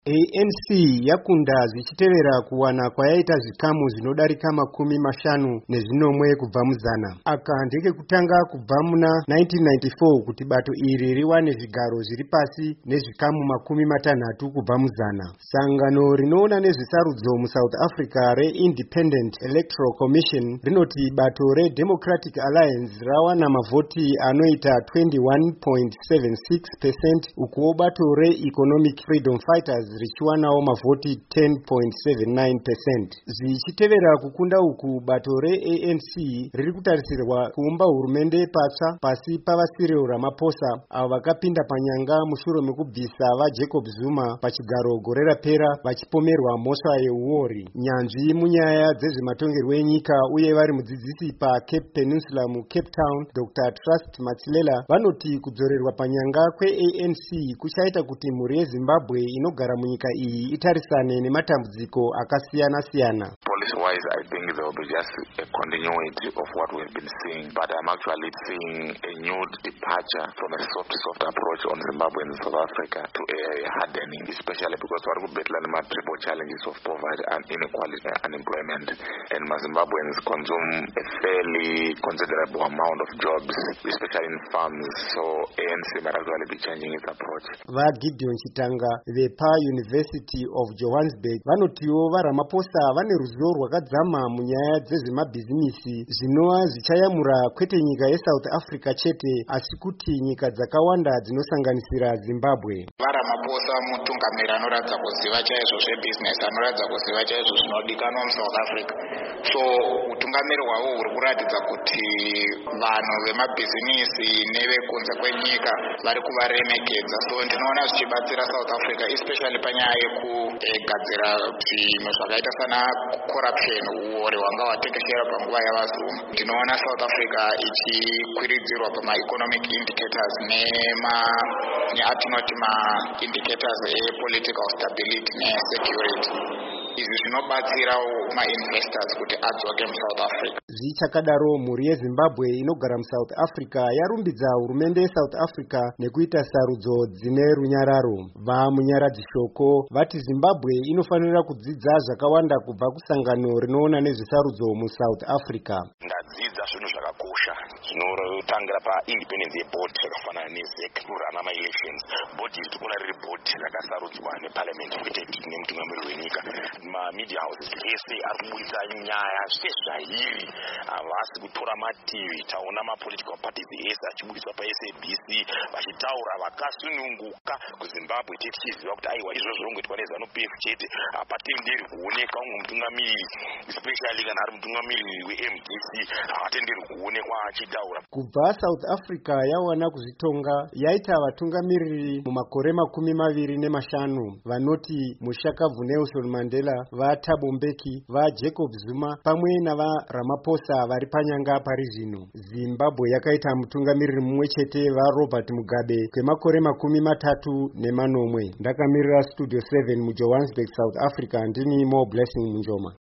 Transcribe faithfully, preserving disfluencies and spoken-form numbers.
A N C yakunda zvichitevera kuwana kwayaita zvikamu zvinodarika makumi mashanu nezvinomwe kubva muzana. Aka ndeke kutanga kubva muna nineteen ninety-four kuti bato iri riwane zvigaro zviri pasi nezvikamu makumi matanhatu kubva muzana. Sangano rinoona nezvesarudzo muSouth Africa re-Independent Electoral Commission rinoti bato re-Democratic Alliance rawana mavhoti anoita twenty-one point seven six percent ukuwo bato re-Economic Freedom Fighters richiwanawo mavhoti ten point seven nine percent. Zvichitevera kukunda uku, bato re-A N C riri kutarisirwa kuumba hurumende patsva pasi pavaCyril Ramaphosa avo vakapinda panyanga mushure mekubvisa vaJacob Zuma pachigaro gore rapera vachipomerwa mhosva yeuori. Nyanzvi munyaya dzezvematongerwo enyika uye vari mudzidzisi paCape Peninsula muCape Town, Doctor Trust Matsilela, vanoti kudzorerwa panyanga kwe-A N C kuchaita kuti mhuri yeZimbabwe inogara munyika iyi itarisane nematambudziko akasiyana-siyana. Policy-wise, I think there will be just a continuity of what we've been seeing, but I'm actually seeing a new departure from a soft, soft approach on Zimbabwe and South Africa to a hardening, especially because we are battling the triple challenges of poverty and inequality and unemployment, and Zimbabweans consume a fairly considerable amount of jobs, especially in farms, so A N C might actually be changing its approach. Va Gideon Chitanga, the Pa University of Johannesburg, vanotiwo vaRamaphosa vane ruzivo rwakadzama munyaya dzezvemabhizinisi zvinova zvichayamura kwete nyika yeSouth Africa chete asi kuti nyika dzakawanda dzinosanganisira Zimbabwe. VaRamaphosa mutungamiri anoratidza kuziva chaizvo zvebusiness, anoratidza kuziva chaizvo zvinodikanwa muSouth Africa. So utungamiri hwavo huri kuratidza kuti vanhu vemabhizinisi nevekunze kwenyika vari kuvaremekedza. So ndinoona zvichibatsira South Africa, especially panyaya yekugadzira zvinhu zvakaita sana corruption, uori hwanga hwatekeshera panguva yavaZuma. Ndinoona South Africa ichikwiridzirwa pama-economic indicators nema neatinoti ma-indicators e-political stability ne-security. Izvi zvinobatsirawo ma-investors kuti adzoke muSouth Africa. Zvichakadaro, mhuri yeZimbabwe inogara muSouth Africa yarumbidza hurumende yeSouth Africa nekuita sarudzo dzine runyararo. Vamunyaradzi shoko vati Zimbabwe inofanira kudzidza zvakawanda kubva kusangano rinoona nezvesarudzo muSouth Africa. Ndadzidza zvinhu zvakakosha zvinotangira paindependence yeboard yakafanana neZEC kurana ma-elections. Board iri tikuona riri board rakasarudzwa neparliament kwete nemutungamiri wenyika. Ma-media houses ese ari kuburitsa nyaya sezvairi, havasi kutora mativi. Taona ma-political parties ese achiburitswa paS A B C vachitaura vakasununguka kuZimbabwe tete tichiziva kuti aiwa izvozvo zvinongoitwa neZANU P F chete, hapatenderi kuonekwa umwe mutungamiri, especially kana ari mutungamiri we-M D C havatenderi kuonekwa achitaura. Kubva South Africa yawana kuzvitonga yaita vatungamiriri mumakore makumi maviri nemashanu vanoti Mushakabvu Nelson Mandela, vaThabo Mbeki, vaJacob Zuma pamwe navaRamaphosa vari panyanga pari zvino. Zimbabwe yakaita mutungamiriri mumwe chete, vaRobert Mugabe, kwemakore makumi matatu nemanomwe. Ndakamirira Studio seven muJohannesburg, South Africa. Ndini Mo Blessing Munjoma.